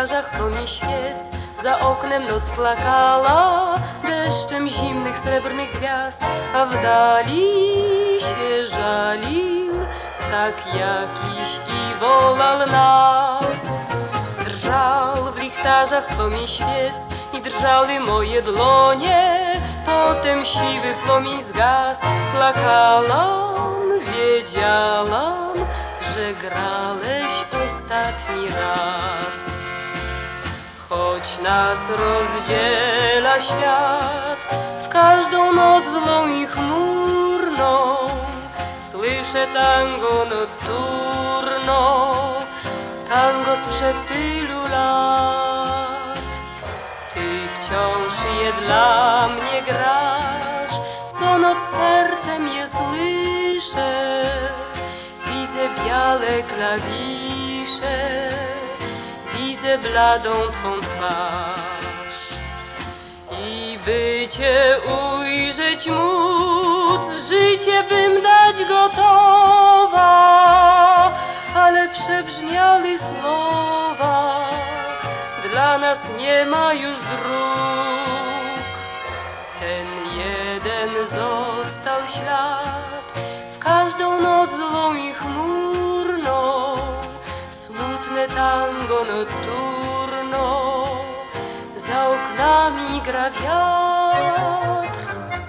lichtarzach płomień świec, za oknem noc plakała deszczem zimnych srebrnych gwiazd, a w dali się żalił ptak jakiś i wolał nas. Drżał w lichtarzach płomień świec i drżały moje dłonie, potem siwy płomień zgasł. Plakałam, wiedziałam, że grałeś ostatni raz. Choć nas rozdziela świat w każdą noc złą i chmurną, słyszę tango nocturno, tango sprzed tylu lat. Ty wciąż je dla mnie grasz, co noc sercem je słyszę. Widzę białe klawisze, widzę bladą Twą twarz. I by Cię ujrzeć móc, życie bym dać gotowa, ale przebrzmiały słowa, dla nas nie ma już dróg. Ten jeden został ślad w każdą noc złą i chmurną, smutne tango nocturno, za oknami gra wiatr.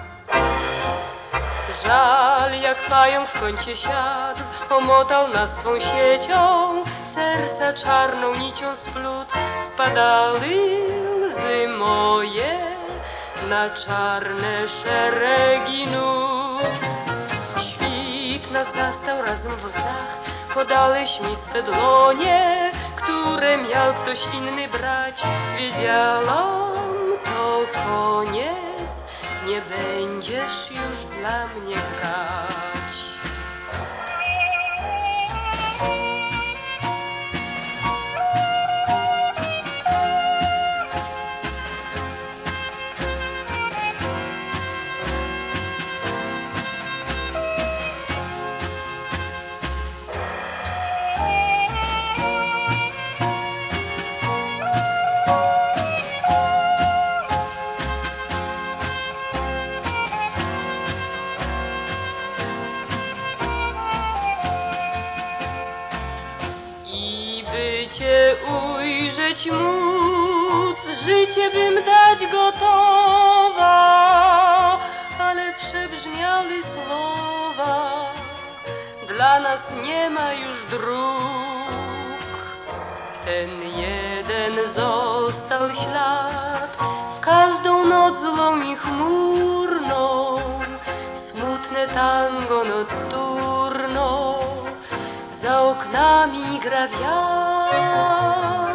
Żal jak pająk w kącie siadł, omotał nas swą siecią, serca czarną nicią splótł, spadały łzy moje na czarne szeregi nut. Świt nas zastał razem w łzach, podałeś mi swe dłonie, które miał ktoś inny brać. Wiedziałam, to koniec, nie będziesz już dla mnie grać. Cię ujrzeć móc, życie bym dać gotowa, ale przebrzmiały słowa, dla nas nie ma już dróg. Ten jeden został ślad w każdą noc złą i chmurną, smutne tango nocturno, za oknami gra wiatr.